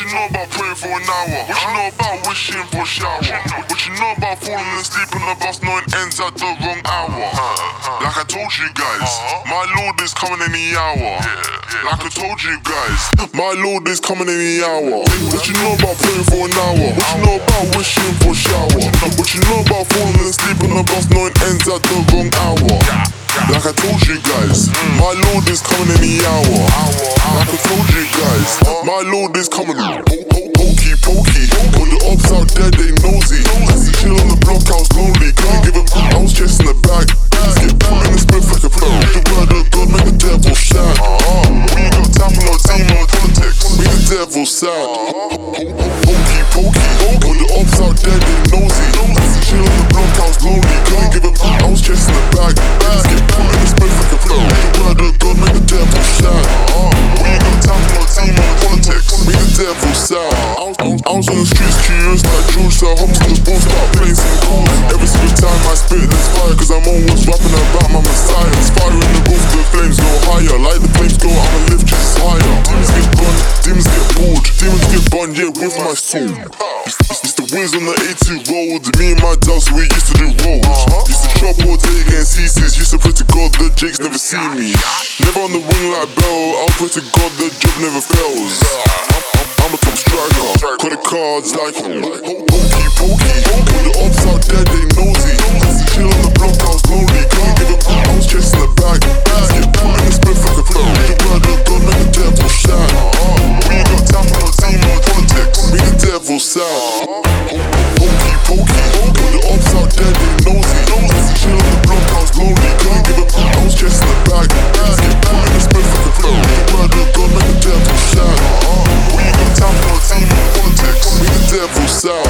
you know about praying for an hour? What you know about wishing for a shower? What you know about falling asleep on the bus knowing ends at the wrong hour? Like I told you guys, my Lord is coming any hour. Like I told you guys, my Lord is coming any hour. What you know about praying for an hour? What you know about wishing for a shower? What you know about falling asleep on the bus knowing ends at the wrong hour? Like I told you guys, my Lord is coming any hour. Like I told you guys, my Lord is coming. Pokey, pokey, when the ops out there, they nosy. Chill on the block, I was lonely, couldn't give a I was chasing the bag. Get put in the spirit like a flow. The word of God make the devil sad. We ain't got time for no team or politics. Make the devil sad. Pokey, pokey, when the ops out there, they nosy. Chill on the block, I was lonely, couldn't give a I was chasing the bag. Get put in the spirit like a flow. The word of God make the devil sad. We ain't got time for no team or politics. Make the devil sad. I was on the streets curious like George, so I hopped to the ball, start playing some chords. Every single time I spit, there's fire, cause I'm always rapping about my Messiah. It's fire in the roof, the flames go higher. Like the flames go, I'ma lift just higher. Demons get burned, demons get bored, demons get burned, yeah, with my soul. It's the wins on the A2 road. Me and my dogs, we used to do roads. Used to chop all day against CCs. Used to pray to God the Jakes never see me. Never on the wing like Bell. I'll pray to God the job never fails. I'm a top striker. Got the cards like pokey, pokey. When the ops out there, they nosy. Chill on the block, I was lonely. Couldn't give a I was chasing the bag. Get put in the spirit like a flow. The word of God make the devil sad. We ain't got time for no team or politics. Make the devil sad. Pokey, pokey. When the ops out there, they nosy. Chill on the block, I was lonely. Couldn't give a I was chasing the bag. Get put in the spirit like a flow. The word of God make the devil sad. We ain't got time for no team or politics. Make the devil sad.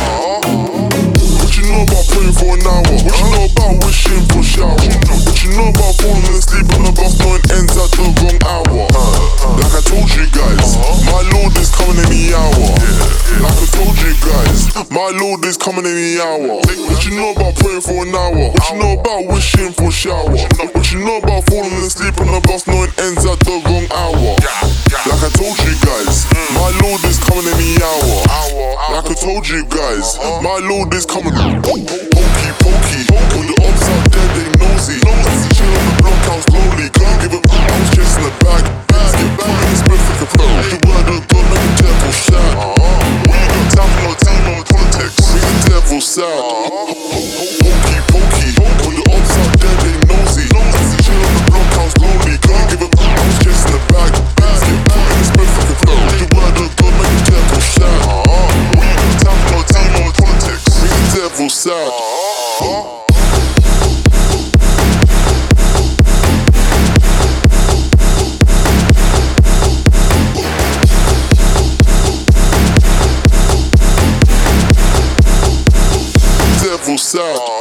What you know about praying for an hour? What you know about wishing for a shower? What you know about falling asleep on the bus knowing ends at the wrong hour? Like I told you guys, my Lord is coming any hour. Like I told you guys, my Lord is coming any hour. What you know about praying for an hour? What you know about wishing for a shower? What you know about falling asleep on the bus knowing ends at the wrong hour? Like I told you guys, my Lord is coming any hour. Like I told you guys, my Lord is coming. Pokey, pokey, when the ops out there, they nosy. Chill on the block, I was lonely, couldn't give a I was chasing the bag. Get put in the spirit like a flow. The word of God make the devil sad. We ain't got time for no team or politics. Make the devil sad. Pokey, pokey, when the ops out there, they nosy. Chill on the block, I was lonely, couldn't give a I was chasing the bag. Get put in the spirit like a flow. The word of God make the devil sad. We ain't got time for no team or politics. Make the devil sad. Devil sad.